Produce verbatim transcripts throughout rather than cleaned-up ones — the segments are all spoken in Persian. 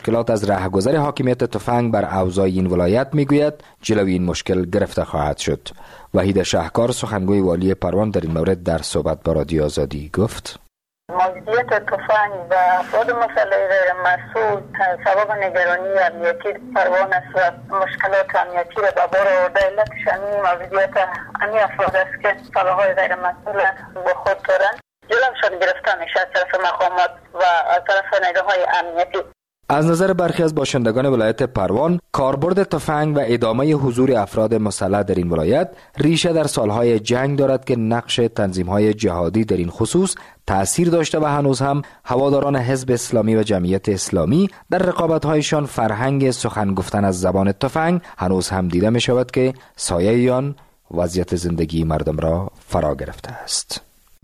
مشکلات از رهگذر حاکمیت تفنگ بر اوضاع این ولایت میگوید جلوی این مشکل گرفته خواهد شد. وحید شهکار سخنگوی والی پروان در این مورد در صحبت با رادیو آزادی گفت: موجودیت تفنگ و افراد مسلح غیر مسئول سبب نگرانی امنیتی پروان است و مشکلات امنیتی را به بار آورده. علتش همین موجودیت همین افراد است که سلاح‌های غیر مسئول با خود دارند. جلوشان گرفته میشه از طرف مقامات و از طرف نیروهای امنیتی. از نظر برخی از باشندگان ولایت پروان، کاربرد تفنگ و ادامه حضور افراد مسلح در این ولایت ریشه در سالهای جنگ دارد که نقش تنظیم‌های جهادی در این خصوص تأثیر داشته و هنوز هم هواداران حزب اسلامی و جمعیت اسلامی در رقابت‌هایشان فرهنگ سخن گفتن از زبان تفنگ هنوز هم دیده می شود که سایه آن وضعیت زندگی مردم را فرا گرفته است.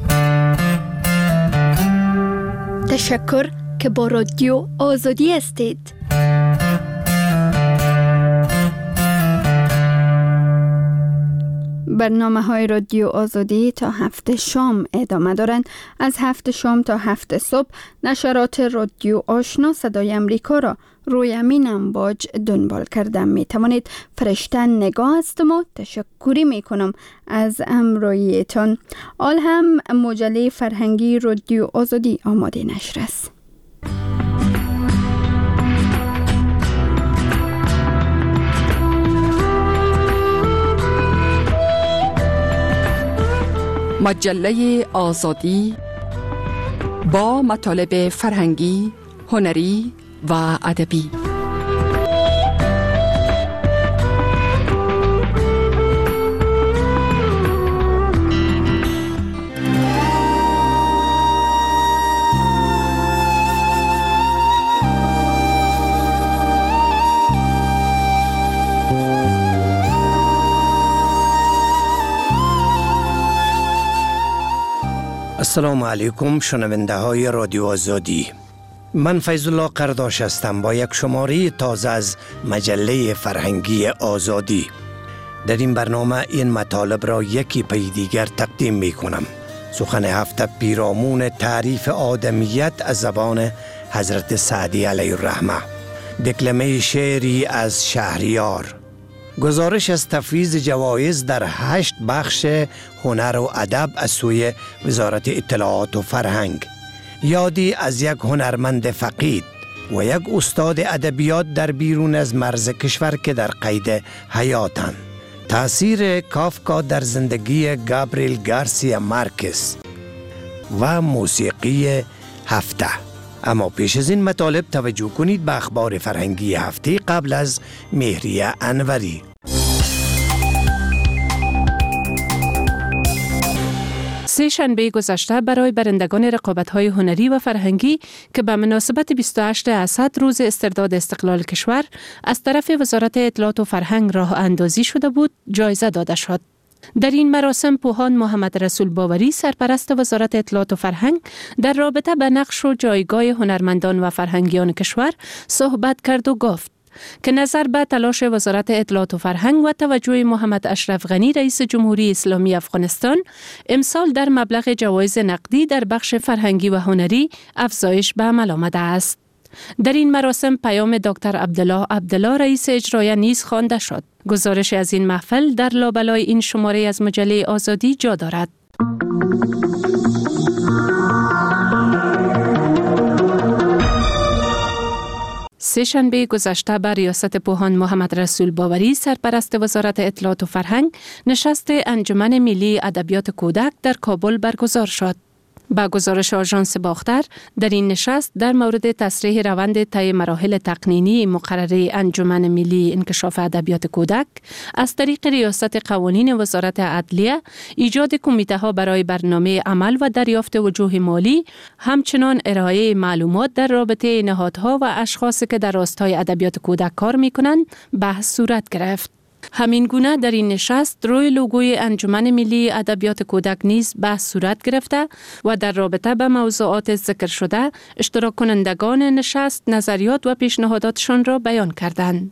تشکر که با رادیو آزادی هستید. برنامه های رادیو آزادی تا هفت شام ادامه دارند. از هفت شام تا هفت صبح نشرات رادیو آشنا صدای امریکا را روی همین امواج دنبال کردن می توانید. فرشته نگاه هستم و تشکری می کنم از همراهیتان. آل هم مجله فرهنگی رادیو آزادی آماده نشر است. مجله آزادی با مطالب فرهنگی، هنری و ادبی. السلام علیکم شنونده های رادیو آزادی. من فیض الله قرداش هستم با یک شماره تازه از مجله فرهنگی آزادی. در این برنامه این مطالب را یکی پی دیگر تقدیم می کنم. سخن هفته پیرامون تعریف آدمیت از زبان حضرت سعدی علیه الرحمه، دکلمه شعری از شهریار، گزارش از تفویض جوایز در هشت بخش هنر و ادب از سوی وزارت اطلاعات و فرهنگ، یادی از یک هنرمند فقید و یک استاد ادبیات در بیرون از مرز کشور که در قید حیاتند، تأثیر کافکا در زندگی گابریل گارسیا مارکز و موسیقی هفته. اما پیش از این مطالب توجه کنید به اخبار فرهنگی هفته قبل از مهریه انوری. سه شنبه گذشته برای برندگان رقابت‌های هنری و فرهنگی که به مناسبت بیست و هشتم اسد روز استرداد استقلال کشور از طرف وزارت اطلاعات و فرهنگ راه اندازی شده بود، جایزه داده شد. در این مراسم پوهان محمد رسول باوری سرپرست وزارت اطلاعات و فرهنگ در رابطه به نقش و جایگاه هنرمندان و فرهنگیان کشور صحبت کرد و گفت که نظر به تلاش وزارت اطلاعات و فرهنگ و توجه محمد اشرف غنی رئیس جمهوری اسلامی افغانستان، امسال در مبلغ جوایز نقدی در بخش فرهنگی و هنری افزایش به عمل آمده است. در این مراسم پیام دکتر عبدالله عبدالله رئیس اجرایی نیز خوانده شد. گزارش از این محفل در لابلای این شماره از مجله آزادی جا دارد. سه شنبه گذشته بر ریاست پوهان محمد رسول باوری سرپرست وزارت اطلاعات و فرهنگ نشست انجمن ملی ادبیات کودک در کابل برگزار شد. با گزارش آژانس باختر، در این نشست در مورد تصریح روند طی مراحل تقنینی مقرره انجمن ملی انکشاف ادبیات کودک از طریق ریاست قوانین وزارت عدلیه، ایجاد کمیته ها برای برنامه عمل و دریافت وجوه مالی، همچنان ارائه معلومات در رابطه نهادها و اشخاصی که در راستای ادبیات کودک کار می‌کنند بحث صورت گرفت. همین گونه در این نشست روی لوگوی انجمن ملی ادبیات کودک نیز بحث صورت گرفته و در رابطه به موضوعات ذکر شده اشتراک کنندگان نشست نظریات و پیشنهاداتشان را بیان کردند.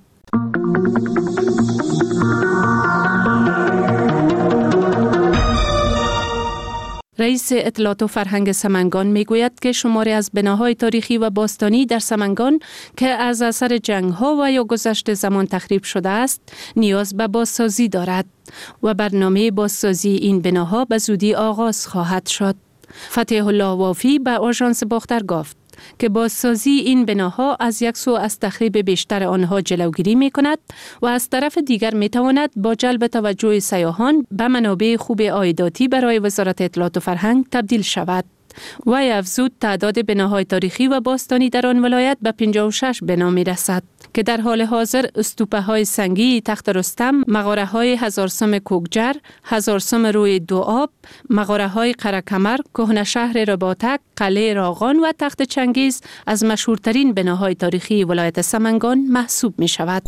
رئیس اطلاعات و فرهنگ سمنگان میگوید که شماری از بناهای تاریخی و باستانی در سمنگان که از اثر جنگ‌ها و یا گذشت زمان تخریب شده است، نیاز به بازسازی دارد و برنامه بازسازی این بناها به زودی آغاز خواهد شد. فتح الله وافی به آژانس باختر گفت که بازسازی این بناها از یک سو از تخریب بیشتر آنها جلوگیری می کند و از طرف دیگر می تواند با جلب توجه سیاحان به منابع خوب عایداتی برای وزارت اطلاعات و فرهنگ تبدیل شود. وی افزود تعداد بناهای تاریخی و باستانی در آن ولایت به پنجاه و شش بنا می رسد که در حال حاضر استوپه های سنگی تخت رستم، مغاره های هزارسم کوکجر، هزارسم روی دو آب، مغاره های قره‌کمر، کهنه شهر رباطک، قلعه راغان و تخت چنگیز از مشهورترین بناهای تاریخی ولایت سمنگان محسوب می شود.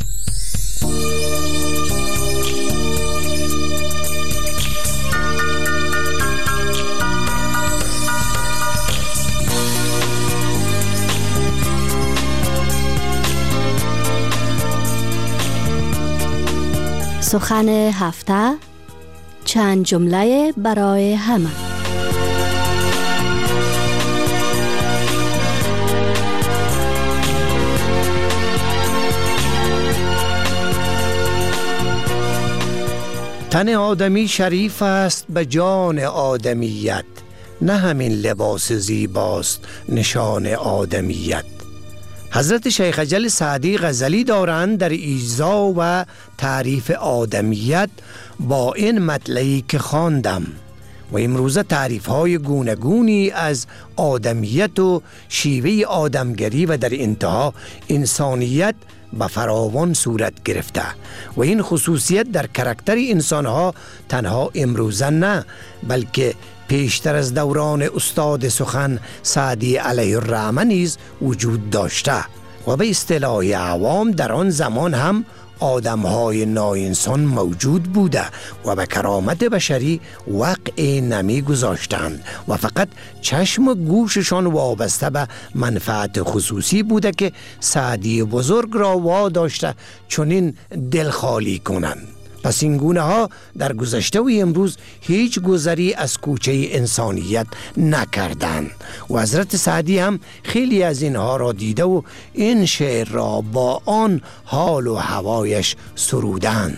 سخن هفته، چند جمله برای همه. تن آدمی شریف است به جان آدمیت، نه همین لباس زیباست نشان آدمیت. حضرت شیخ اجل سعدی غزلی دارند در ایضاح و تعریف آدمیت با این مطلعی که خواندم و امروزه تعریف های گوناگونی از آدمیت و شیوه آدمگری و در انتها انسانیت به فراوان صورت گرفته و این خصوصیت در کاراکتر انسان ها تنها امروزه نه بلکه پیشتر از دوران استاد سخن سعدی علیه الرحمه نیز وجود داشته و به اصطلاح عوام در آن زمان هم آدم‌های ناانسان موجود بوده و به کرامت بشری وقع نمی گذاشتند و فقط چشم و گوششان وابسته به منفعت خصوصی بوده که سعدی بزرگ را واداشته چنین دل خالی کنند. پس این گونه ها در گذشته و امروز هیچ گذری از کوچه انسانیت نکردند و حضرت سعدی هم خیلی از اینها را دیده و این شعر را با آن حال و هوایش سرودند.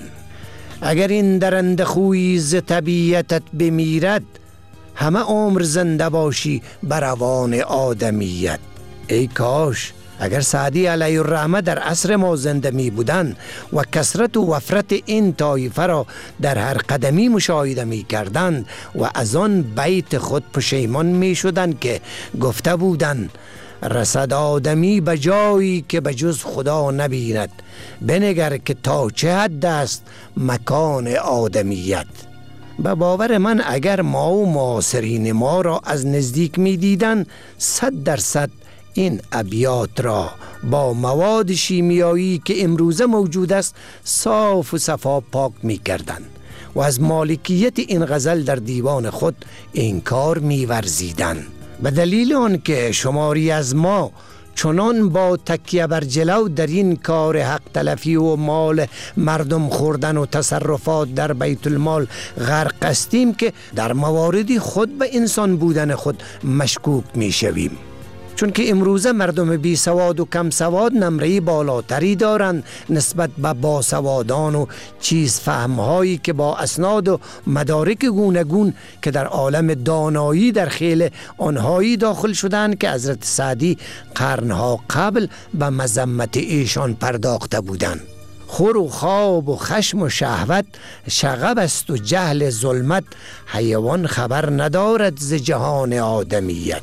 اگر این درنده خوی ز طبیعتت بمیرد، همه عمر زنده باشی بر روان آدمیت. ای کاش اگر سعدی علیه الرحمه در عصر ما زنده می بودند و کثرت و وفرت این طایفه را در هر قدمی مشاهده می کردند و از آن بیت خود پشیمان می شدند که گفته بودند رسد آدمی به جایی که به جز خدا نبیند، بنگر که تا چه حد است مکان آدمیت. به باور من اگر ما و معاصرین ما را از نزدیک می دیدن، صد درصد این ابیات را با مواد شیمیایی که امروزه موجود است صاف و صفا پاک می کردند و از مالکیت این غزل در دیوان خود انکار می ورزیدند. به دلیل آن که شماری از ما چنان با تکیه بر جلو در این کار حق تلفی و مال مردم خوردن و تصرفات در بیت المال غرق هستیم که در مواردی خود به انسان بودن خود مشکوک می شویم. چون که امروزه مردم بی سواد و کم سواد نمره بالاتری دارند نسبت به باسوادان و چیز فهمهایی که با اسناد و مدارک گوناگون که در عالم دانایی در خیل آنهایی داخل شدند که حضرت سعدی قرنها قبل به مذمت ایشان پرداخته بودند. خور و خواب و خشم و شهوت شغب است و جهل ظلمت، حیوان خبر ندارد ز جهان آدمیت.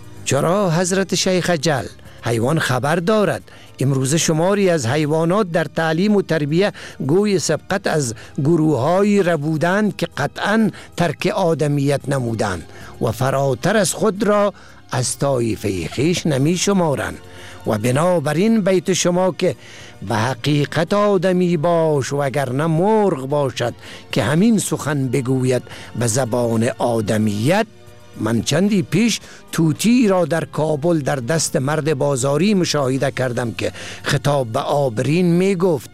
چرا حضرت شیخ اجل حیوان خبر دارد؟ امروز شماری از حیوانات در تعلیم و تربیه گوی سبقت از گروه‌هایی ربودند که قطعاً ترک آدمیت نمودند و فراتر از خود را از طایفه خویش نمی شمارند و بنابراین بیت شما که به حقیقت آدمی باش و اگر نه مرغ باشد که همین سخن بگوید به زبان آدمیت. من چندی پیش توتی را در کابل در دست مرد بازاری مشاهده کردم که خطاب به آبرین می گفت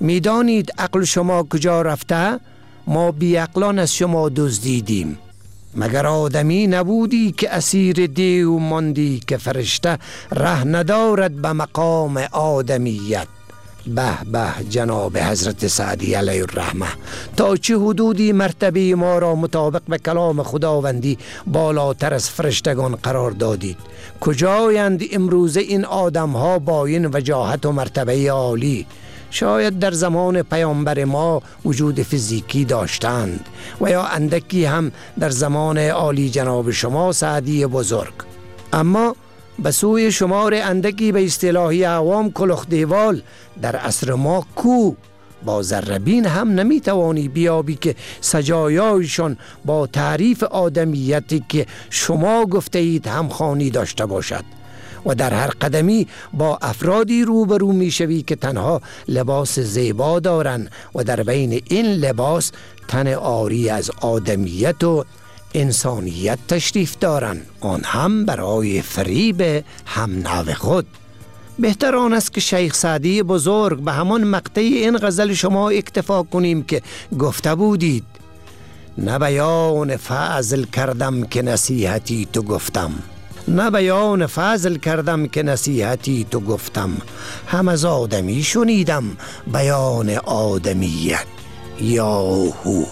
میدانید عقل شما کجا رفته؟ ما بی عقلان از شما دزدیدیم. مگر آدمی نبودی که اسیر دیو ماندی که فرشته ره ندارد به مقام آدمیت. به به جناب حضرت سعدی علیه الرحمه، تا چه حدودی مرتبه ما را مطابق به کلام خداوندی بالاتر از فرشتگان قرار دادید؟ کجایند امروز این آدم ها با این وجاهت و مرتبه عالی؟ شاید در زمان پیامبر ما وجود فیزیکی داشتند و یا اندکی هم در زمان عالی جناب شما سعدی بزرگ، اما به سوی شمار اندکی به اصطلاحی عوام کلوخ دیوال در عصر ما کو؟ با ذره‌بین هم نمیتوانی بیابی که سجایایشان با تعریف آدمیتی که شما گفته اید همخوانی داشته باشد و در هر قدمی با افرادی روبرو میشوی که تنها لباس زیبا دارند و در بین این لباس تن عاری از آدمیت و انسانیت تشریف دارند، آن هم برای فریب هم نوع خود. بهتر آن است که شیخ سعدی بزرگ به همان مقطع این غزل شما اکتفا کنیم که گفته بودید: نه بیان فضل کردم که نصیحتی تو گفتم، نه بیان فضل کردم که نصیحتی تو گفتم، هم از آدمی شنیدم بیان آدمیت. یاهو.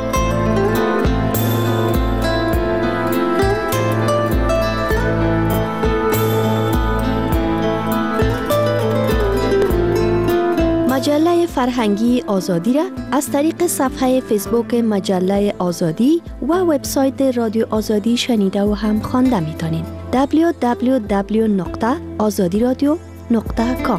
مجله فرهنگی آزادی را از طریق صفحه فیسبوک مجله آزادی و وبسایت رادیو آزادی شنیده و هم خوانده میتونید. دبلیو دبلیو دبلیو نقطه آزادی رادیو نقطه کام.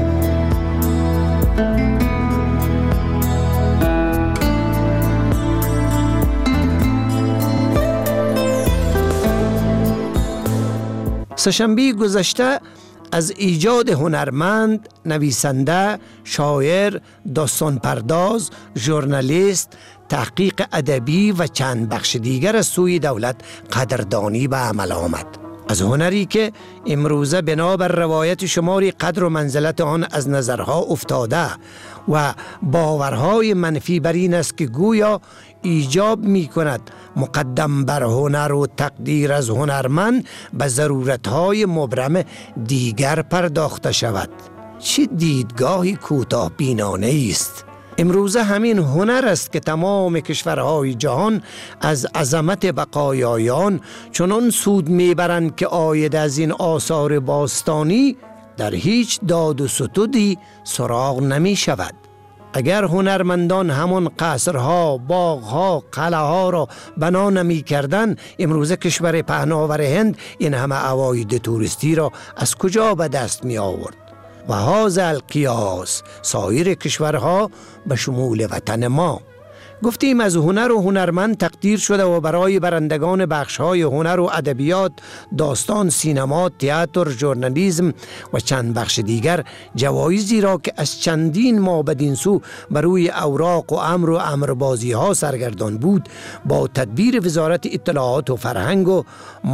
سه‌شنبه گذشته از ایجاد هنرمند، نویسنده، شاعر، داستان پرداز، ژورنالیست، تحقیق ادبی و چند بخش دیگر از سوی دولت قدردانی به عمل آمد. از هنری که امروزه بنابر روایت شماری قدر و منزلت آن از نظرها افتاده و باورهای منفی بر این است که گویا ایجاب می کند مقدم بر هنر و تقدیر از هنرمند به ضرورتهای مبرم دیگر پرداخته شود. چه دیدگاهی کوتاه بینانه است! امروزه همین هنر است که تمام کشورهای جهان از عظمت بقایایان چنان سود میبرند که عاید از این آثار باستانی در هیچ داد و ستودی سراغ نمی شود. اگر هنرمندان همون قصرها، باغها، قلعه‌ها را بنا نمی کردن، امروزه کشور پهناور هند این همه عواید توریستی را از کجا به دست می آورد؟ و هذا القیاس سایر کشورها به شمول وطن ما. گفتیم از هنر و هنرمند تقدیر شده و برای برندگان بخش‌های هنر و ادبیات، داستان، سینما، تئاتر، ژورنالیسم و چند بخش دیگر جوایزی را که از چندین ماه بدین سو بر روی اوراق و امر و امربازی ها سرگردان بود، با تدبیر وزارت اطلاعات و فرهنگ و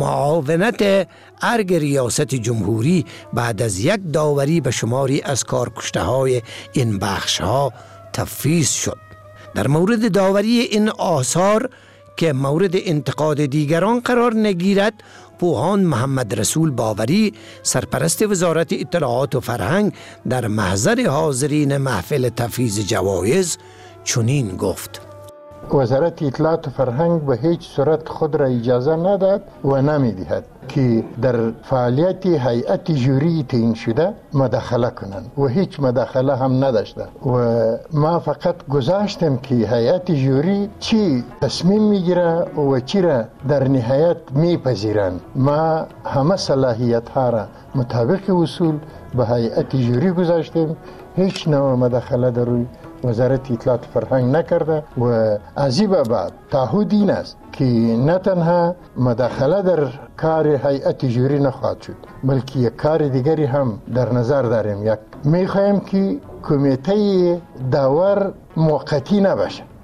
معاونت ارگ ریاست جمهوری بعد از یک داوری به شماری از کارکشته های این بخش ها تفویض شد. در مورد داوری این آثار که مورد انتقاد دیگران قرار نگیرد، پوهان محمد رسول باوری، سرپرست وزارت اطلاعات و فرهنگ، در محضر حاضرین محفل تفویض جوایز چنین گفت: وزارت اطلاعات و فرهنگ به هیچ صورت خود را اجازه نداد و نمیدهد که در فعالیت هیئت جوری تعیین شده مداخله کنند و هیچ مداخله هم نداشته و ما فقط گذاشتم که هیئت جوری چی تصمیم میگیره و چی را در نهایت میپذیرند. ما همه صلاحیت ها را مطابق اصول به هیئت جوری گذاشتیم، هیچ نوع مداخله در روی وزارت اطلاعات فرهنگ نکرده و از این بعد تعهد این است که نه تنها مداخله در کار هیئت جوری نخواهد شد، بلکه یک کار دیگری هم در نظر داریم. یک میخواهیم که کمیته داور موقتی نباشه،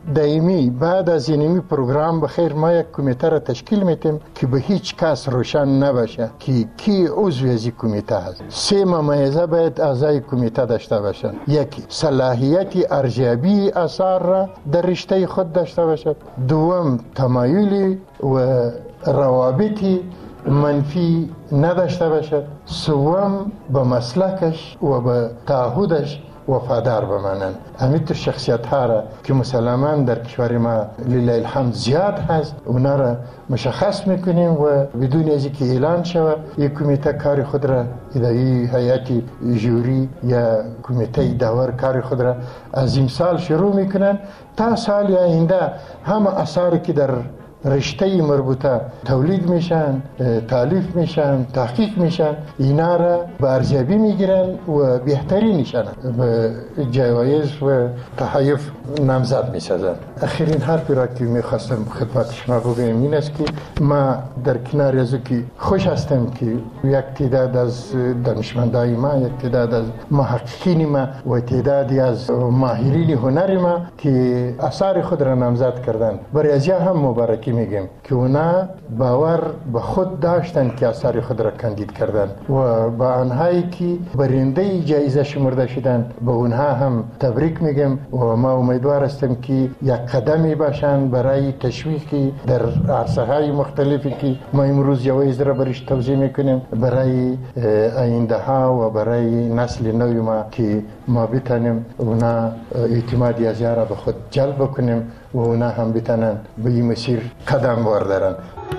دائمی بعد از اینمی پروگرام بخیر ما یک کمیته را تشکیل میتیم که به هیچ کس روشن نباشه که کی عضو از این کمیته هست. سه ممیزه باید اعضای کمیته داشته باشن. یکی صلاحیت ارزیابی آثار را در رشته خود داشته باشد. دوم تمایلی و روابطی منفی نداشته باشد. سوم به مسلکش و به تعهدش وفادار بمانند. همینطور شخصیت ها را که مسلماً در کشور ما لله الحمد زیاد هست اونا را مشخص میکنیم و بدون از اینکه اعلان شود یک کمیته کار خود را اداری هیئت جوری یا کمیته داور کار خود را از امسال شروع میکنن تا سال آینده همه آثاری که در رشته مربوطه تولید میشن، تالیف میشن، تحقیق میشن، اینا را به ارزیابی میگیرن و بهترینشان به جوایز و تحایف نامزد میسازن. آخرین حرفی را که میخواستم خدمت شما بگویم این است که ما در کنار از که خوش هستم که یک تعداد از دانشمندای ما، یک تعداد از محققین ما و تعدادی از ماهرین هنر ما که آثار خود را نامزد کردن، برای از هم مبارکی میگیم که اونا باور به خود داشتن که آثار خود را کاندید کردن و با آنهایی که برنده جایزه شمرده شدن به اونها هم تبریک میگم و ما امیدوار هستیم که یک قدمی باشن برای تشویقی در عرصه های مختلفی که ما امروز جوایز را برش توضیح میکنیم برای آینده ها و برای نسل نوی ما که ما بتانیم اونا اعتمادی از را به خود جلب بکنیم و اونا هم بتانن به این مسیر قدم بردارن.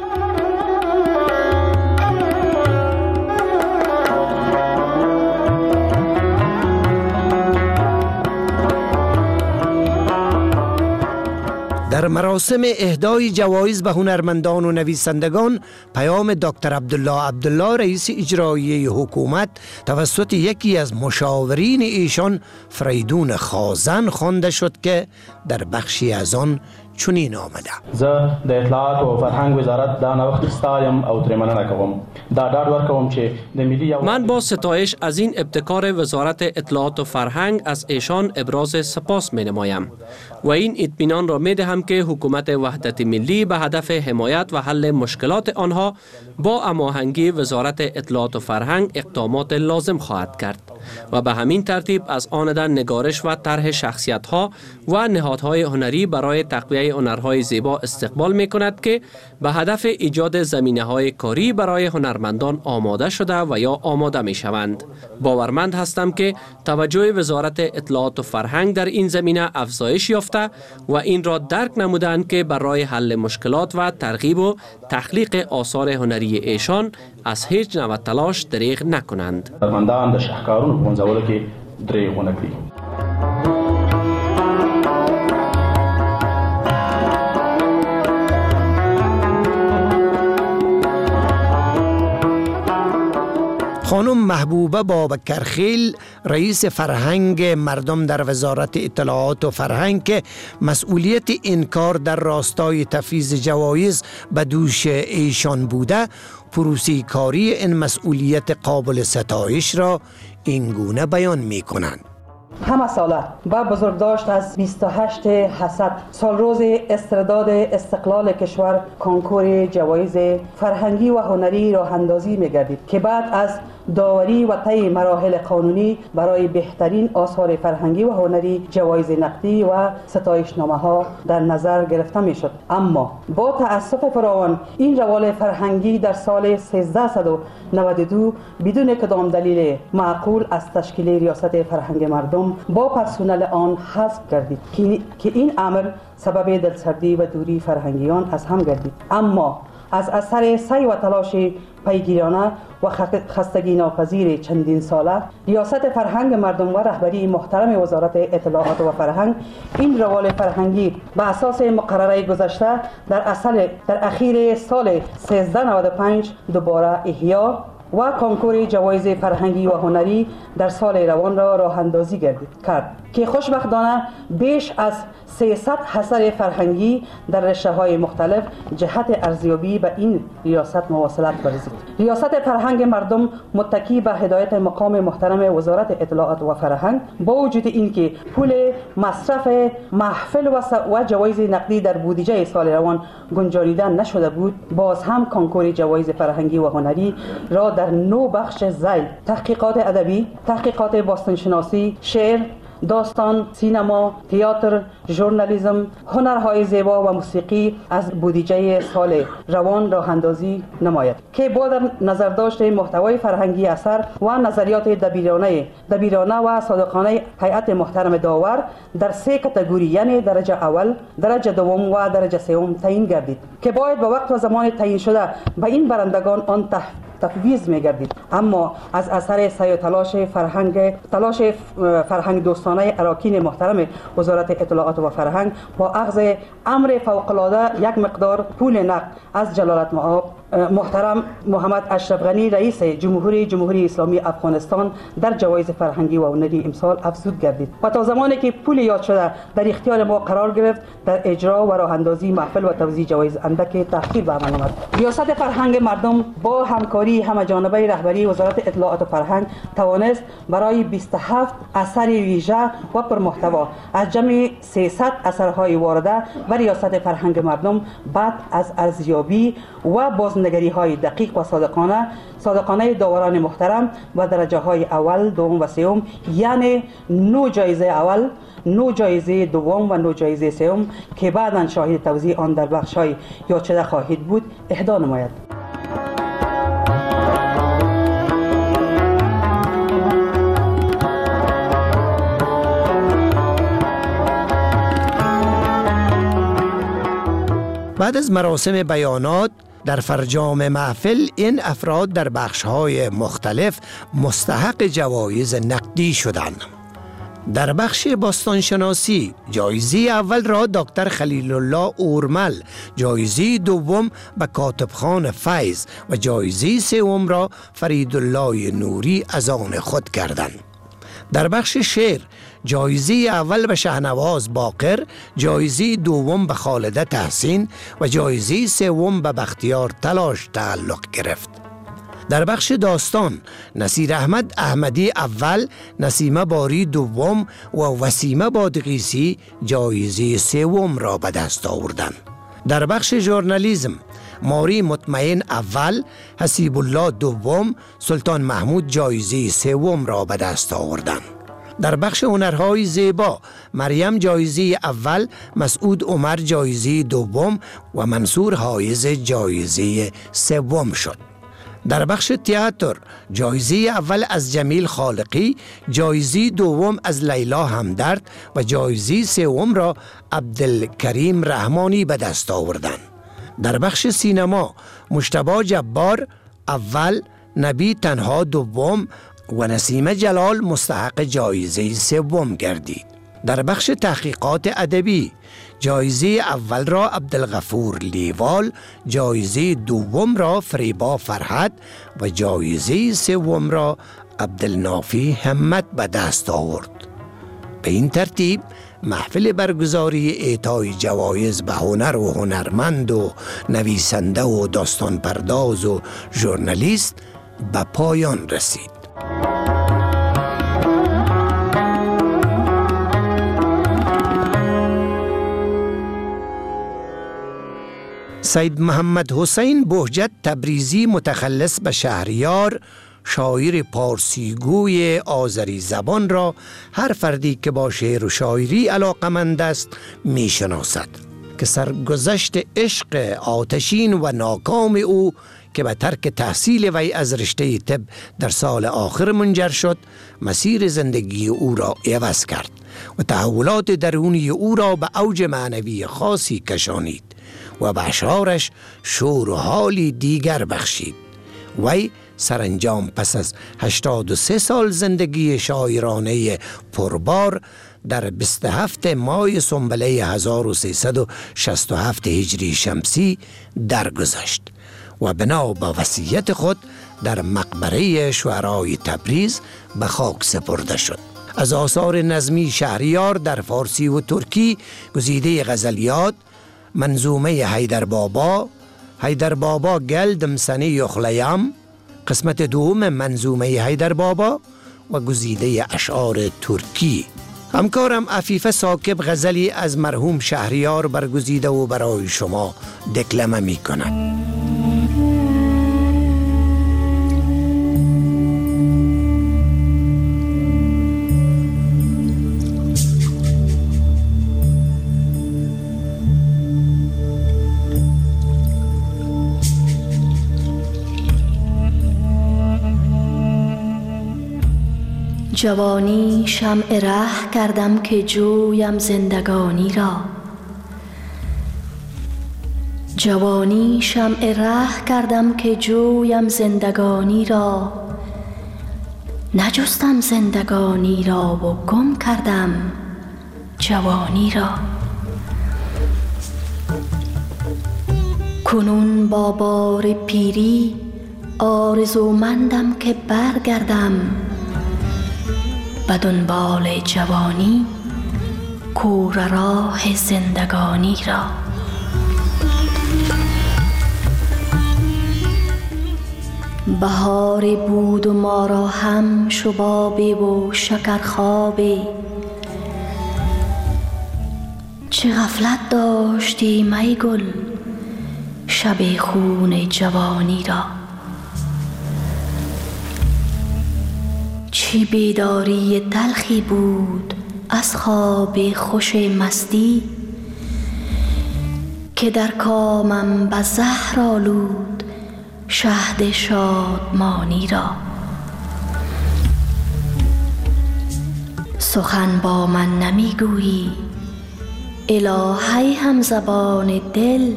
در مراسم اهدای جوایز به هنرمندان و نویسندگان پیام دکتر عبدالله عبدالله رئیس اجرایی حکومت توسط یکی از مشاورین ایشان فریدون خازن خوانده شد که در بخشی از آن چنین آمده: زه د اطلاعات او فرهنګ وزارت دا نوښت ستایم او ترې مننه کوم. دا ډاډ ورکوم چې د ملي من با ستایش از این ابتکار وزارت اطلاعات و فرهنگ از ایشان ابراز سپاس می نمایم و این اطمینان را می دهم که حکومت وحدت ملی به هدف حمایت و حل مشکلات آنها با هماهنگی وزارت اطلاعات و فرهنگ اقدامات لازم خواهد کرد و به همین ترتیب از آن نگارش و طرح شخصیت ها و نهادهای هنری برای تقویه هنرهای زیبا استقبال می کند که به هدف ایجاد زمینه های کاری برای هنرمندان آماده شده و یا آماده می شوند. باورمند هستم که توجه وزارت اطلاعات و فرهنگ در این زمینه افزایش یافته و این را درک نمودند که برای حل مشکلات و ترغیب و تخلیق آثار هنری ایشان از هیچ نوع تلاش دریغ نکنند. هنرمندان د شهکارونو په منځولو کې دریغ ونه کړي. خانم محبوبه بابکرخیل رئیس فرهنگ مردم در وزارت اطلاعات و فرهنگ که مسئولیت این کار در راستای تفیض جوایز به دوش ایشان بوده، پروسی کاری این مسئولیت قابل ستایش را این گونه بیان می کنند. همه ساله با بزرگداشت از بیست و هشت حسد سال روز استرداد استقلال کشور کنکور جوایز فرهنگی و هنری راه اندازی می گردید که بعد از داوری و طی مراحل قانونی برای بهترین آثار فرهنگی و هنری جوایز نقدی و ستایشنامه ها در نظر گرفته می شد. اما با تأسف فراوان این روال فرهنگی در سال سیزده و نود و دو بدون کدام دلیل معقول از تشکیل ریاست فرهنگ مردم با پرسنل آن حذف گردید که این امر سبب دلسردی و دوری فرهنگیان از هم گردید. اما از اثر سعی و تلاش پیگیرانه و خستگی ناپذیر چندین ساله ریاست فرهنگ مردم و رهبری محترم وزارت اطلاعات و فرهنگ این روال فرهنگی به اساس مقرره گذشته در اصل در اخیر سال سیزده نود و پنج دوباره احیا و کنکور جوایز فرهنگی و هنری در سال روان را راه اندازی کرد که خوشبختانه بیش از سیصد اثر فرهنگی در رشته‌های مختلف جهت ارزیابی به این ریاست مواصلت ورزید. ریاست فرهنگ مردم متکی به هدایت مقام محترم وزارت اطلاعات و فرهنگ با وجود اینکه پول مصرف محفل و جوایز نقدی در بودجه سال روان گنجانیده نشده بود، باز هم کنکور جوایز فرهنگی و هنری را در نو بخش ذیل تحقیقات ادبی، تحقیقات باستانشناسی، شعر، داستان، سینما، تئاتر، ژورنالیسم، هنرهای زیبا و موسیقی از بودجه سال روان راه اندازی نماید که با در نظر داشت محتوای فرهنگی اثر و نظریات دبیرانه دبیرانه و صادقانه هیئت محترم داور در سه کاتگوری یعنی درجه اول، درجه دوم و درجه سوم تعیین گردید که باید به وقت و زمان تعیین شده به این برندگان آن تح تفویض می‌گردید. اما از اثر سعی و تلاش فرهنگ تلاش فرهنگ دوستانه اراکین محترم وزارت اطلاعات و فرهنگ با اخذ امر فوق‌العاده یک مقدار پول نقد از جلالت مآب محترم محمد اشرف غنی رئیس جمهوری جمهوری اسلامی افغانستان در جوایز فرهنگی و هنری امسال افزود گردید و تا زمانی که پول یاد شده در اختیار ما قرار گرفت در اجرا و راه اندازی محفل و توزیع جوایز اندک تأخیر به عمل آمد. ریاست فرهنگ مردم با همکاری همه‌جانبه رهبری وزارت اطلاعات و فرهنگ توانست برای بیست و هفت اثر ویژه و پرمحتوا از جمع سیصد اثرهای وارده و ریاست فرهنگ مردم بعد از ارزیابی و بازنگری های دقیق و صادقانه صادقانه داوران محترم و درجه های اول، دوم و سوم یعنی نو جایزه اول، نو جایزه دوم و نو جایزه سوم که بعداً شاهد توزیع آن در بخش های یاد شده خواهید بود اهدا نماید. بعد از مراسم بیانات در فرجام محفل این افراد در بخش‌های مختلف مستحق جوایز نقدی شدند. در بخش باستانشناسی جایزه اول را دکتر خلیل الله اورمل، جایزه دوم به کاتبخان فیض و جایزه سوم را فریدالله نوری از آن خود کردند. در بخش شعر جایزه اول به شهنواز باقر، جایزه دوم به خالده تحسین و جایزه سوم به بختیار تلاش تعلق گرفت. در بخش داستان نصیر احمد احمدی اول، نسیمه باری دوم و وسیمه بادغیسی جایزه سوم را به دست آوردند. در بخش ژورنالیسم ماری مطمئن اول، حسیب الله دوم، سلطان محمود جایزه سوم را به دست آوردند. در بخش هنرهای زیبا مریم جایزه اول، مسعود عمر جایزه دوم و منصور حایز جایزه سوم شد. در بخش تئاتر جایزه اول از جمیل خالقی، جایزه دوم از لیلا همدرد و جایزه سوم را عبدالکریم رحمانی به دست آوردند. در بخش سینما مجتبی جبار اول، نبی تنها دوم و نسیمه جلال مستحق جایزه سوم گردید. در بخش تحقیقات ادبی جایزه اول را عبدالغفور لیوال، جایزه دوم را فریبا فرحت و جایزه سوم را عبدالنافی همت به دست آورد. به این ترتیب محفل برگزاری اعطای جوایز به هنر و هنرمند و نویسنده و داستان پرداز و ژورنالیست به پایان رسید. سید محمد حسین بهجت تبریزی متخلص به شهریار، شاعر پارسیگوی آذری زبان را هر فردی که با شعر و شاعری علاقمند است می شناسد که سرگذشت عشق آتشین و ناکام او که به ترک تحصیل وی از رشته طب در سال آخر منجر شد، مسیر زندگی او را عوض کرد و تحولات درونی او را به اوج معنوی خاصی کشانید و به اشعارش شور و حالی دیگر بخشید. وی سرانجام پس از هشتاد و سه سال زندگی شاعرانه پربار در بیست و هفتم ماه سنبله هزار و سیصد و شصت و هفت هجری شمسی درگذشت و بنا به وصیت خود در مقبره شعرای تبریز به خاک سپرده شد. از آثار نظمی شهریار در فارسی و ترکی گزیده غزلیات، منظومه حیدر بابا، حیدر بابا گلدم سنه یخلیم، قسمت دوم منظومه حیدر بابا و گزیده اشعار ترکی. همکارم عفیفه ثاقب غزلی از مرحوم شهریار برگزیده و برای شما دکلمه می کند. جوانی شمع ره کردم که جویم زندگانی را، جوانی شمع ره کردم که جویم زندگانی را، نجستم زندگانی را و گم کردم جوانی را. کنون با بار پیری آرزومندم که برگردم به دنبال جوانی کور راه زندگانی را. بهاری بود و ما را هم شبابی و شکرخوابی، چه غفلت داشتیم ای گل شب خون جوانی را. چه بیداری تلخی بود از خواب خوش مستی، که در کامم به زهر آلود شهد شادمانی را. سخن با من نمی گویی الهی هم زبان دل،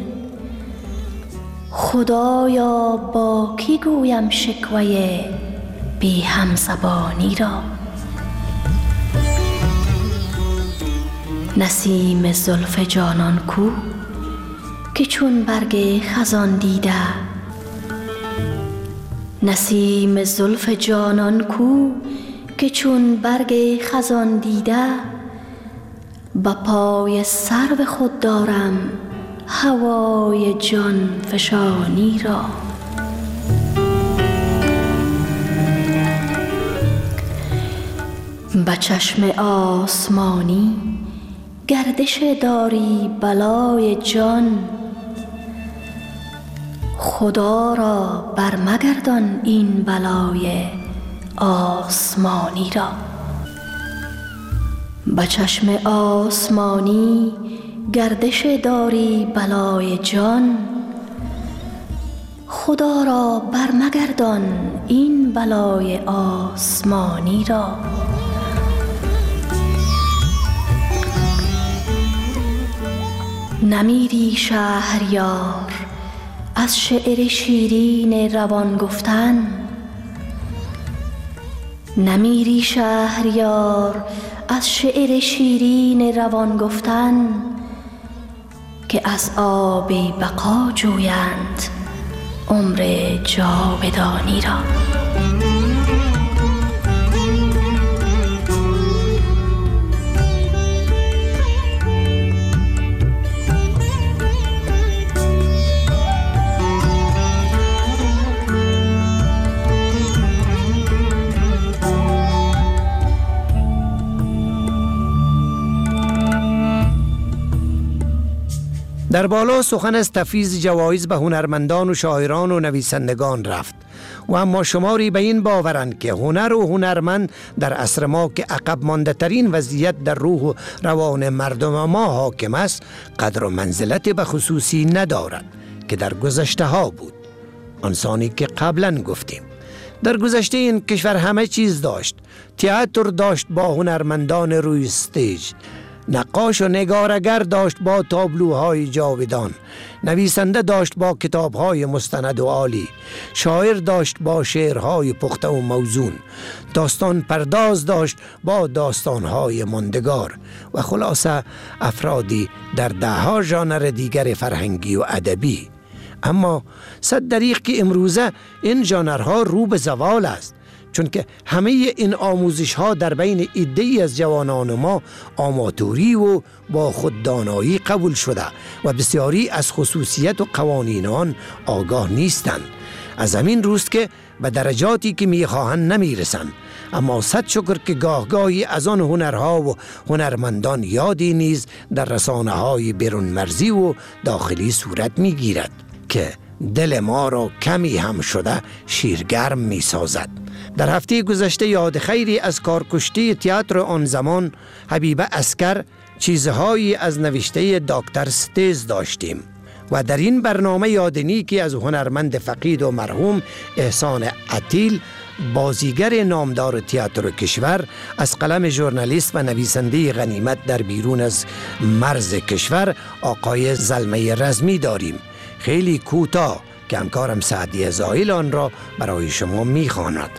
خدایا با کی گویم شکوه بی هم زبانی را. نسیم زلف جانان کو که چون برگ خزان دیده، نسیم زلف جانان کو که چون برگ خزان دیده، با پای سرو خود دارم هوای جان فشانی را. با چشم آسمانی گردش داری بلای جان، خدا را برمگردان این بلای آسمانی را. با چشم آسمانی گردش داری بلای جان، خدا را برمگردان این بلای آسمانی را. نمیری شهریار از شعر شیرین روان گفتن، نمیری شهریار از شعر شیرین روان گفتن، که از آب بقا جویند عمر جاودانی را. در بالا سخن از تفویض جوایز به هنرمندان و شاعران و نویسندگان رفت و اما شماری به این باورند که هنر و هنرمند در عصر ما که عقب مانده ترین وضعیت در روح و روان مردم ما حاکم است، قدر و منزلت به خصوصی ندارد که در گذشته ها بود. آنسانی که قبلا گفتیم در گذشته این کشور همه چیز داشت. تئاتر داشت با هنرمندان روی استیج، نقاش و نگارگر داشت با تابلوهای جاودان، نویسنده داشت با کتابهای مستند و عالی، شاعر داشت با شعرهای پخته و موزون، داستان پرداز داشت با داستانهای ماندگار و خلاصه افرادی در ده ها ژانر دیگر فرهنگی و ادبی. اما صد دریغ که امروزه این ژانرها رو به زوال است، چون که همه این آموزش ها در بین عده‌ای از جوانان ما آماتوری و با خوددانایی قبول شده و بسیاری از خصوصیت و قوانین آن آگاه نیستند. از همین روست که به درجاتی که میخواهند نمیرسند. اما صد شکر که گاه گاهی از آن هنرها و هنرمندان یادی نیز در رسانه های بیرون مرزی و داخلی صورت میگیرد که دل ما را کمی هم شده شیرگرم می سازد. در هفته گذشته یاد خیری از کارکشته تئاتر آن زمان حبیبه عسکر چیزهایی از نوشته دکتر ستیز داشتیم و در این برنامه یادنیکی از هنرمند فقید و مرحوم احسان عتیل، بازیگر نامدار تئاتر کشور، از قلم ژورنالیست و نویسنده غنیمت در بیرون از مرز کشور آقای زلمه رزمی داریم. خیلی کوتاه که همکارم سعدی زائل آن را برای شما می‌خواند.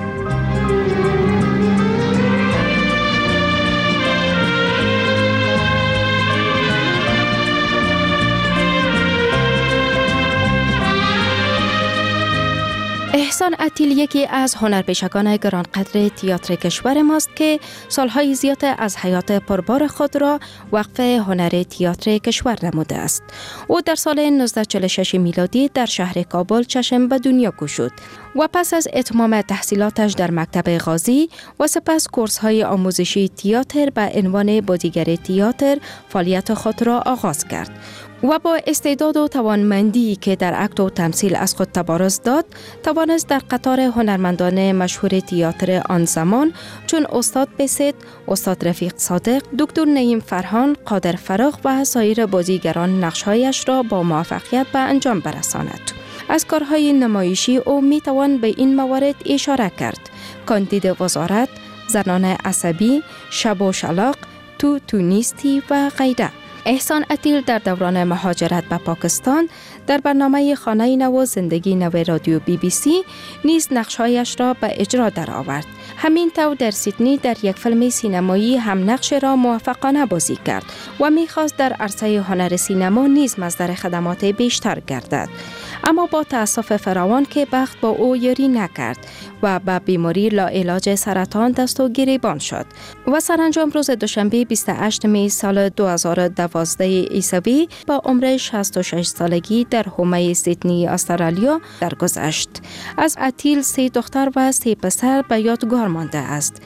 احسان عتیل یکی از هنرپیشگان گرانقدر تئاتر کشور ماست که سالهای زیاد از حیات پربار خود را وقف هنر تئاتر کشور نموده است. او در سال نوزده صد و چهل و شش میلادی در شهر کابل چشم به دنیا گشود و پس از اتمام تحصیلاتش در مکتب غازی و سپس کورس‌های آموزشی تئاتر به عنوان بازیگر تئاتر فعالیت خود را آغاز کرد و با استعداد و توانمندی که در اکت و تمثیل از خود تبارز داد، توانست در قطار هنرمندان مشهور تئاتر آن زمان چون استاد بسط، استاد رفیق صادق، دکتر نعیم فرهان، قادر فراق و سایر بازیگران نقش‌هایش را با موفقیت به انجام برساند. از کارهای نمایشی او می توان به این موارد اشاره کرد: کاندید وزارت، زنان عصبی، شب و شلاق، تو تو نیستی و غیره. احسان عتیل در دوران مهاجرت به پاکستان در برنامه خانه نو زندگی نو رادیو بی بی سی نیز نقش‌هایش را به اجرا درآورد. همین طور در سیدنی در یک فیلم سینمایی هم نقش را موفقانه بازی کرد و می‌خواست در عرصه هنر سینما نیز مصدر خدمات بیشتر گردد. اما با تأسف فراوان که بخت با او یاری نکرد و به بیماری لاعلاج سرطان دست و گریبان شد و سرانجام روز دوشنبه بیست و هشتم می سال دو هزار و دوازده عیسوی با عمر شصت و شش سالگی در حومه سیدنی استرالیا درگذشت. از عتیل سه دختر و سه پسر به یادگار مانده است.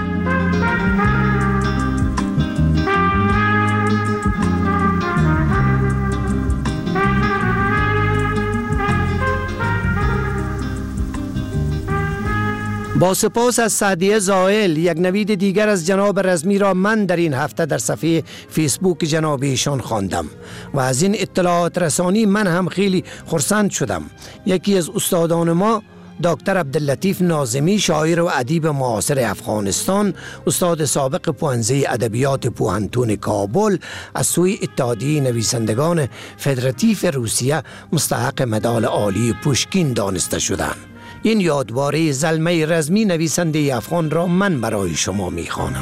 با سپاس از سعدی زائل، یک نوید دیگر از جناب رزمی را من در این هفته در صفحه فیسبوک جناب ایشان خواندم و از این اطلاعات رسانی من هم خیلی خرسند شدم. یکی از استادان ما، دکتر عبداللطیف ناظمی، شاعر و ادیب معاصر افغانستان، استاد سابق پوهنځی ادبیات پوهنتون کابل، از سوی اتحادیه نویسندگان فدراتیو روسیه مستحق مدال عالی پوشکین دانسته شدند. این یادواره زلمه رزمی نویسنده افغان را من برای شما می‌خوانم.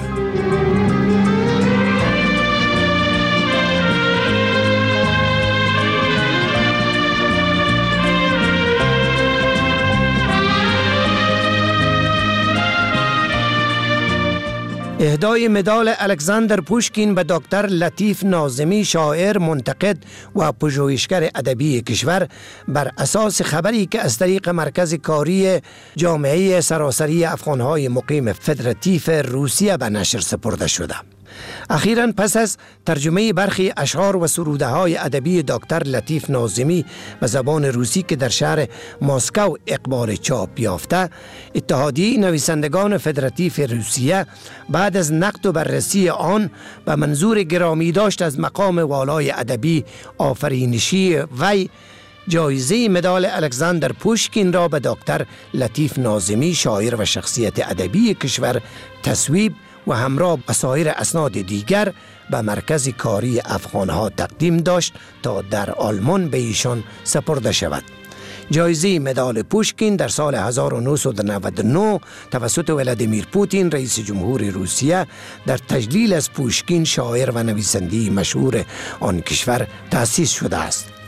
اهدای مدال الکساندر پوشکین به دکتر لطیف ناظمی، شاعر، منتقد و پژوهشگر ادبی کشور، بر اساس خبری که از طریق مرکز کاری جامعه سراسری افغانهای مقیم فدراتیو روسیه به نشر سپرده شده. اخیراً پس از ترجمه برخی اشعار و سروده های ادبی دکتر لطیف ناظمی به زبان روسی که در شهر مسکو اقبال چاپ یافته، اتحادیه نویسندگان فدراتیو روسیه بعد از نقد و بررسی آن به منظور گرامی داشت از مقام والای ادبی آفرینشی وی، جایزه مدال الکساندر پوشکین را به دکتر لطیف ناظمی، شاعر و شخصیت ادبی کشور، تصویب و همراه با سایر اسناد دیگر به مرکز کاری افغانها تقدیم داشت تا در آلمان به ایشان سپرده شود. جایزه مدال پوشکین در سال هزار و نهصد و نود و نه توسط ولادیمیر پوتین رئیس جمهور روسیه در تجلیل از پوشکین، شاعر و نویسنده مشهور آن کشور، تأسیس شده است.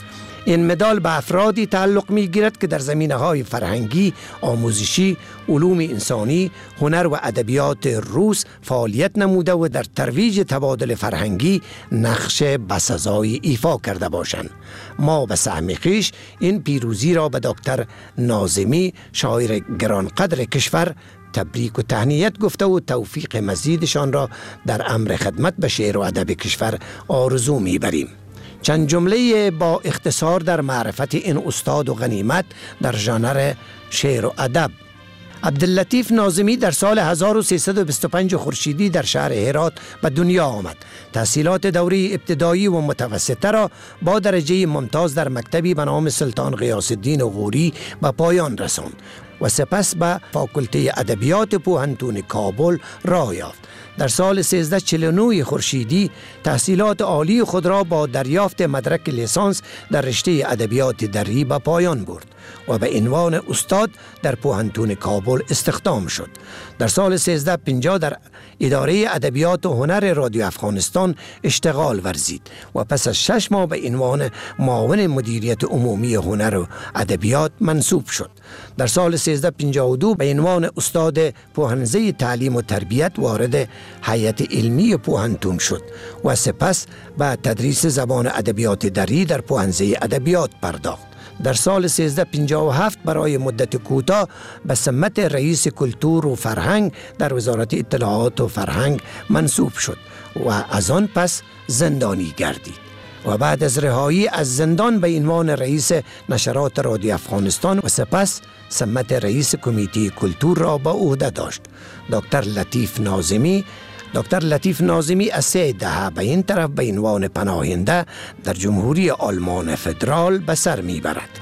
این مدال به افرادی تعلق می گیرد که در زمینه‌های فرهنگی، آموزشی، علوم انسانی، هنر و ادبیات روس فعالیت نموده و در ترویج تبادل فرهنگی نقش بسزایی ایفا کرده باشند. ما به سهم خویش این پیروزی را به دکتر ناظمی، شاعر گرانقدر کشور، تبریک و تهنیت گفته و توفیق مزیدشان را در امر خدمت به شعر و ادب کشور آرزو می‌بریم. چند جمله با اختصار در معرفت این استاد و غنیمت در ژانر شعر و ادب. عبداللطیف ناظمی در سال هزار و سیصد و بیست و پنج خورشیدی در شهر هرات به دنیا آمد. تحصیلات دوره ابتدایی و متوسطه را با درجه ممتاز در مکتبی به نام سلطان غیاث الدین غوری به پایان رساند و سپس به فاکولته ادبیات پوهنتون کابل راه یافت. در سال سیزده و چهل و نه خورشیدی تحصیلات عالی خود را با دریافت مدرک لیسانس در رشته ادبیات دری به پایان برد و به عنوان استاد در پوهنتون کابل استخدام شد. در سال سیزده و پنجاه در اداره ادبیات و هنر رادیو افغانستان اشتغال ورزید و پس از شش ماه به عنوان معاون مدیریت عمومی هنر و ادبیات منصوب شد. در سال سیزده و پنجاه و دو به عنوان استاد پوهنزه تعلیم و تربیت وارد هیئت علمی پوهنتون شد و سپس به تدریس زبان ادبیات دری در پوهنزه ادبیات پرداخت. در سال سیزده و پنجاه و هفت برای مدت کوتاه به سمت رئیس کلتور و فرهنگ در وزارت اطلاعات و فرهنگ منصوب شد و از آن پس زندانی گردید و بعد از رهایی از زندان به عنوان رئیس نشرات رادیو افغانستان و سپس سمت رئیس کمیته کلتور را به عهده داشت. دکتر لطیف ناظمی دکتر لطیف ناظمی از سه دهه به این طرف به عنوان پناهنده در جمهوری آلمان فدرال به سر میبرد.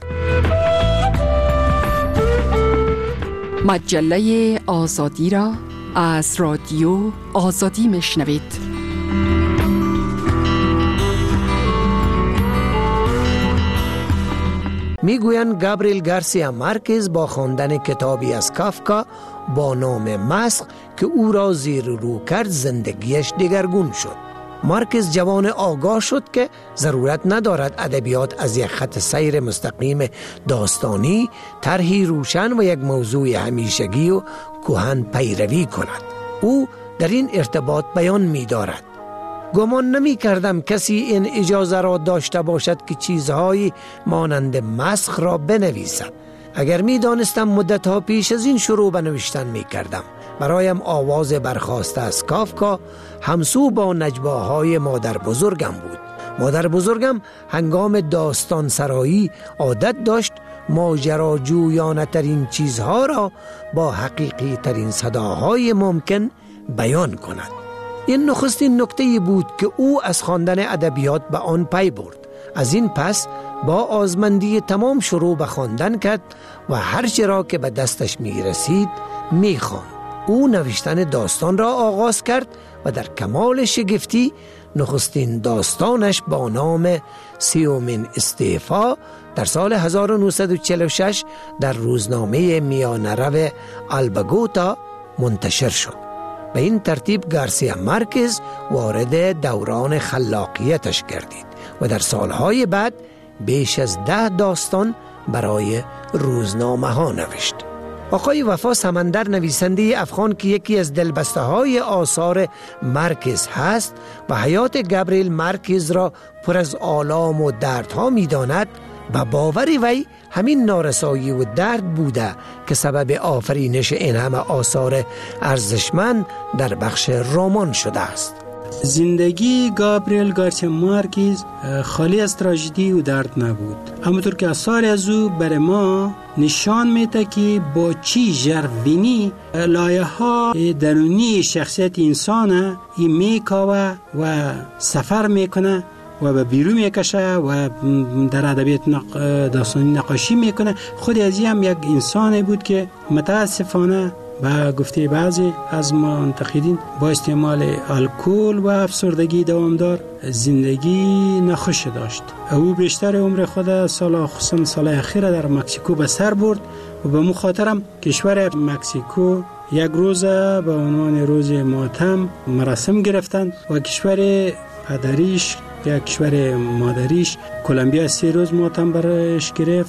مجله آزادی را از رادیو آزادی میشنوید. میگویند گابریل گارسیا مارکز با خواندن کتابی از کافکا با نام مسخ که او را زیر رو کرد زندگیش دگرگون شد. مارکز جوان آگاه شد که ضرورت ندارد ادبیات از یک خط سیر مستقیم داستانی، طرحی روشن و یک موضوع همیشگی و کهن پیروی کند. او در این ارتباط بیان می دارد: گمان نمی کردم کسی این اجازه را داشته باشد که چیزهایی مانند مسخ را بنویسد. اگر می دانستم مدت ها پیش از این شروع به نوشتن می کردم. برایم آواز برخاسته از کافکا همسو با نجواهای مادر بزرگم بود. مادر بزرگم هنگام داستان سرایی عادت داشت ماجراجویانه ترین چیزها را با حقیقی ترین صداهای ممکن بیان کند. این نخستین نکته بود که او از خواندن ادبیات به آن پی برد. از این پس با آزمندی تمام شروع به خواندن کرد و هر چه را که به دستش می رسید می خواند. او نوشتن داستان را آغاز کرد و در کمال شگفتی نخستین داستانش با نام سیومین استعفا در سال هزار و نهصد و چهل و شش در روزنامه میانرو البگوتا منتشر شد. به این ترتیب گارسیا مارکز وارد دوران خلاقیتش گردید و در سالهای بعد بیش از ده داستان برای روزنامه ها نوشت. آقای وفا سمندر، نویسنده افغان که یکی از دلبسته های آثار مارکز هست و حیات گابریل مارکز را پر از آلام و دردها می داند، و باوری وی همین نارسایی و درد بوده که سبب آفرینش این همه آثار ارزشمند در بخش رمان شده است. زندگی گابریل گارسیا مارکز خالی از تراژدی و درد نبود. همونطور که آثار از او برای ما نشان میده که با چی ژرفینی لایه ها درونی شخصیت انسان این میکاوه و سفر میکنه و به بیرون میکشه و در ادبیات داستانی نقاشی میکنه. خود از هم یک انسانی بود که متاسفانه و گفته بعضی از منتقدین با استعمال الکل و افسردگی دوامدار زندگی نخوش داشت. او بیشتر عمر خود سال خصوصا سال اخیر در مکزیکو به سر برد و به مخاطرم کشور مکزیکو یک روز به عنوان روز ماتم مراسم گرفتند و کشور پدریش یک کشور مادریش کلمبیا سه روز ماتم برش گرفت.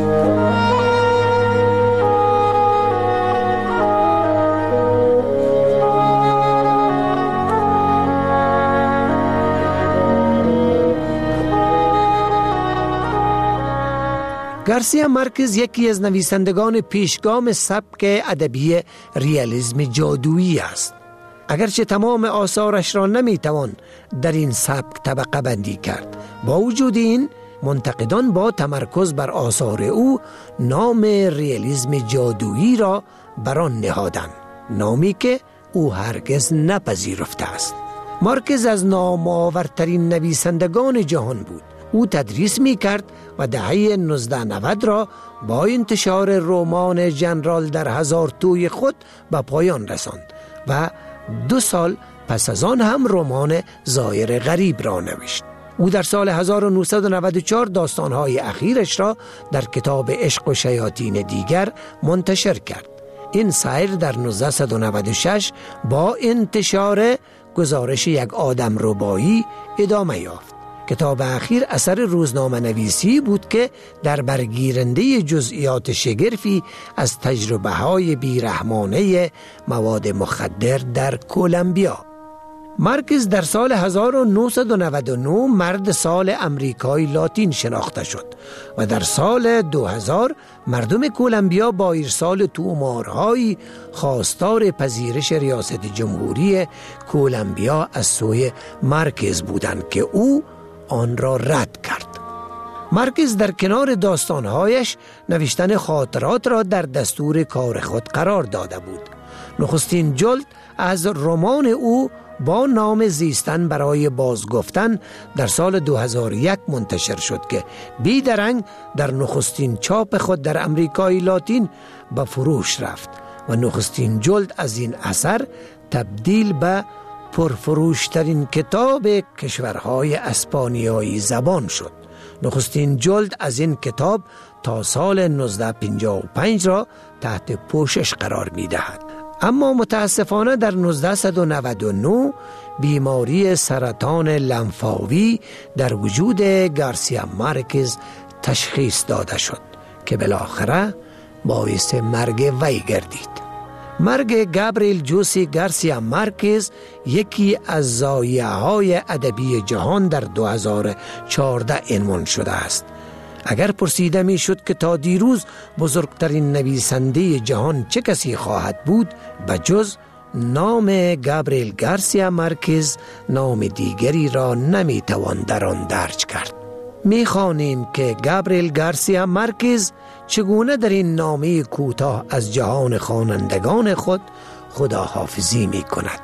گارسیا مارکز یکی از نویسندگان پیشگام سبک ادبی ریالیسم جادویی است. اگرچه تمام آثارش را نمیتوان در این سبک طبقه بندی کرد، با وجود این منتقدان با تمرکز بر آثار او نام ریالیسم جادویی را بر آن نهادند، نامی که او هرگز نپذیرفته است. مارکز از نامآورترین نویسندگان جهان بود. او تدریس می کرد و دهه نوزده نود را با انتشار رمان ژنرال در هزار توی خود به پایان رساند و دو سال پس از آن هم رمان زایر غریب را نوشت. او در سال هزار و نهصد و نود و چهار داستانهای اخیرش را در کتاب عشق و شیاطین دیگر منتشر کرد. این سیر در نوزده نود و شش با انتشار گزارش یک آدم ربایی ادامه یافت. کتاب اخیر اثر روزنامه نویسی بود که در برگیرنده جزئیات شگرفی از تجربه های بیرحمانه مواد مخدر در کلمبیا. مارکز در سال هزار و نهصد و نود و نه مرد سال امریکای لاتین شناخته شد و در سال دو هزار مردم کلمبیا با ارسال تومارهایی خواستار پذیرش ریاست جمهوری کلمبیا از سوی مارکز بودند که او آن را رد کرد. مارکز در کنار داستانهایش نوشتن خاطرات را در دستور کار خود قرار داده بود. نخستین جلد از رمان او با نام زیستن برای بازگفتن در سال دو هزار و یک منتشر شد که بیدرنگ در نخستین چاپ خود در امریکای لاتین به فروش رفت و نخستین جلد از این اثر تبدیل به پرفروشترین کتاب کشورهای اسپانیایی زبان شد. نخستین جلد از این کتاب تا سال نوزده پنجاه و پنج را تحت پوشش قرار می دهد. اما متاسفانه در نوزده نود و نه بیماری سرطان لنفاوی در وجود گارسیا مارکز تشخیص داده شد که بالاخره باعث مرگ وی گردید. مرگ گابریل جوسی گارسیا مارکز یکی از ضایعه‌های ادبی جهان در دو هزار و چهارده عنوان شده است. اگر پرسیده می شد که تا دیروز بزرگترین نویسنده جهان چه کسی خواهد بود، به جز نام گابریل گارسیا مارکز نام دیگری را نمی توان در آن درج کرد. می خوانیم که گابریل گارسیا مارکز چگونه در این نامه کوتاه از جهان خوانندگان خود خداحافظی می کند.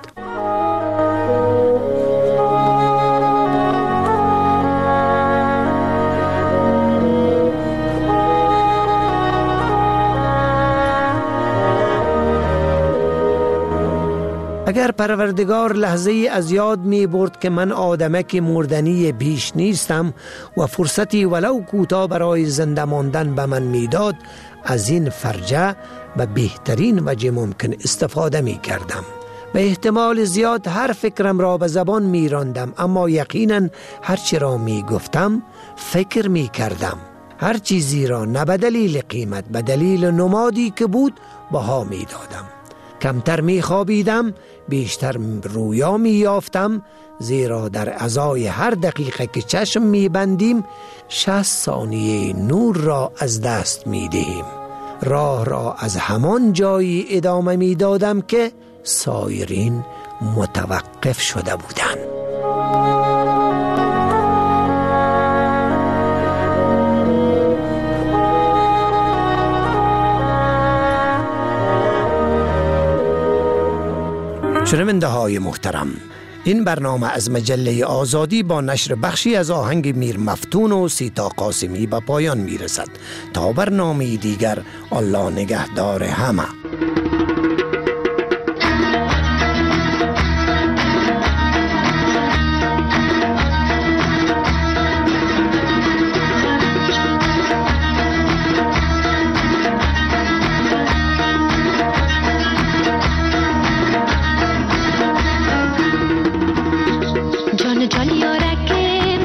اگر پروردگار لحظه از یاد می برد که من آدمک مردنی بیش نیستم و فرصتی ولو کوتاه برای زنده ماندن به من می داد، از این فرجه به بهترین وجه ممکن استفاده می کردم. به احتمال زیاد هر فکرم را به زبان می راندم، اما یقینا هر چی را می گفتم فکر می کردم. هر چیزی را نه به دلیل قیمت، به دلیل نمادی که بود بها می دادم. کمتر می خوابیدم، بیشتر رویا می یافتم، زیرا در ازای هر دقیقه که چشم می بندیم شصت ثانیه نور را از دست می دهیم. راه را از همان جایی ادامه می دادم که سایرین متوقف شده بودند. شنونده های محترم، این برنامه از مجله آزادی با نشر بخشی از آهنگ میر مفتون و سیتا قاسمی به پایان می رسد. تا برنامه دیگر، الله نگهدار همه. جان جان یارک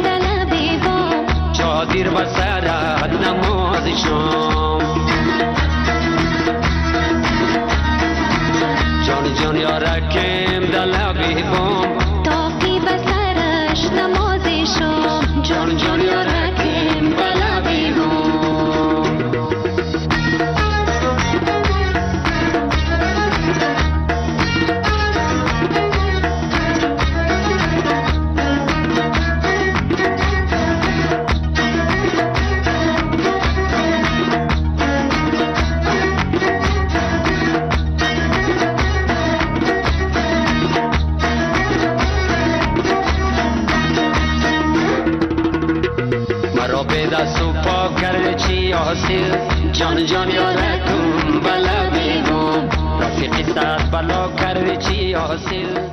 یا به دست و پا کرده چی حاصل جان جان یادتون بلا بگو رفیقی ساعت بلا کرده چی حاصل